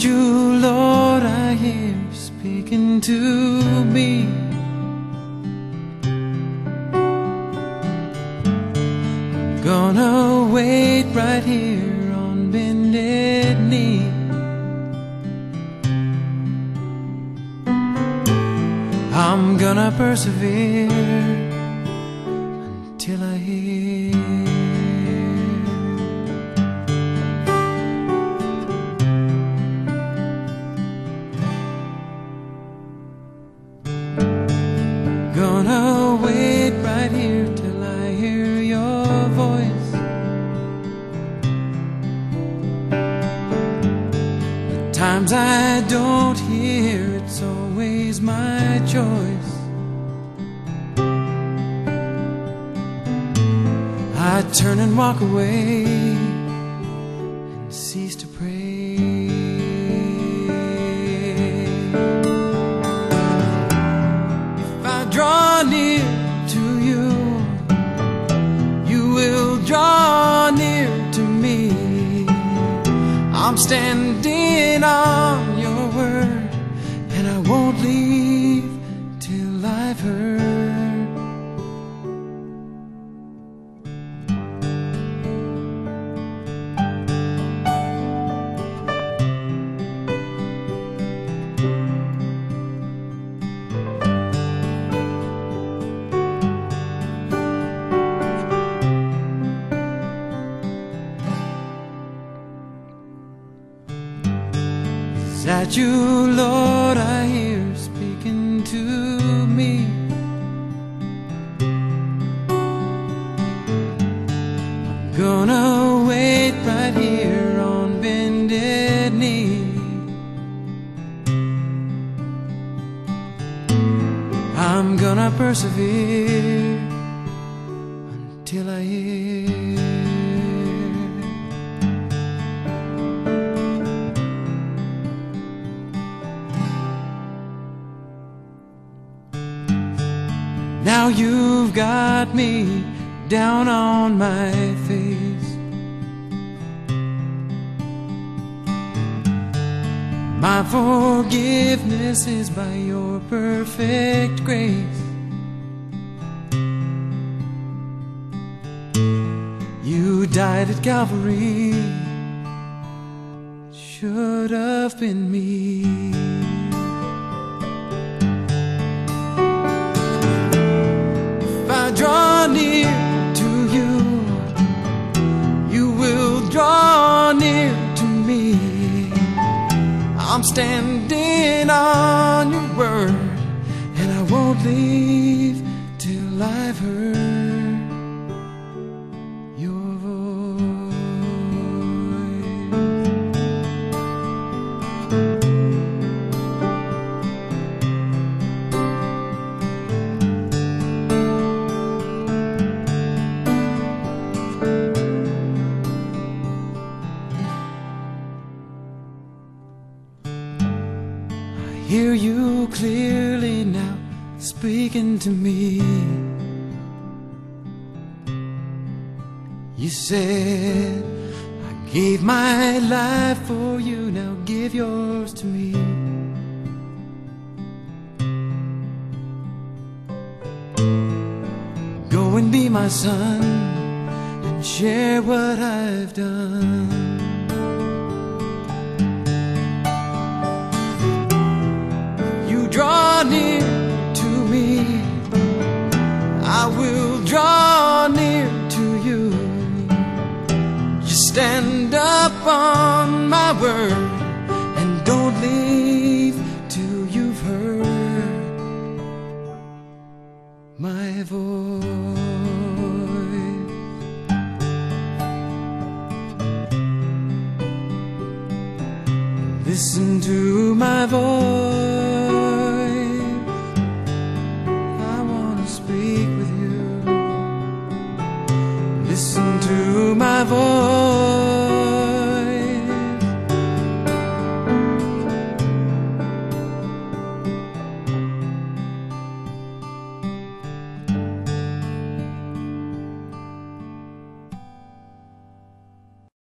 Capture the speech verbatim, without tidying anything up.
you, Lord, I hear speaking to me. I'm gonna wait right here on bended knee. I'm gonna persevere until I hear. Gonna wait right here till I hear your voice. The times I don't hear, it's always my choice. I turn and walk away and cease to pray. If I draw near to you, you will draw near to me. I'm standing on your word, and I won't leave till I've heard. Is that you, Lord, I hear speaking to me? I'm gonna wait right here on bended knee. I'm gonna persevere until I hear. Now you've got me down on my face. My forgiveness is by your perfect grace. You died at Calvary, should have been me. Draw near to you, you will draw near to me. I'm standing on your word, and I won't leave till I've heard your hear you clearly now speaking to me. You said, I gave my life for you, now give yours to me. Go and be my son and share what I've done. Draw near to me, I will draw near to you. Just stand up on my word and don't leave till you've heard my voice. Listen to my voice. Listen to my voice.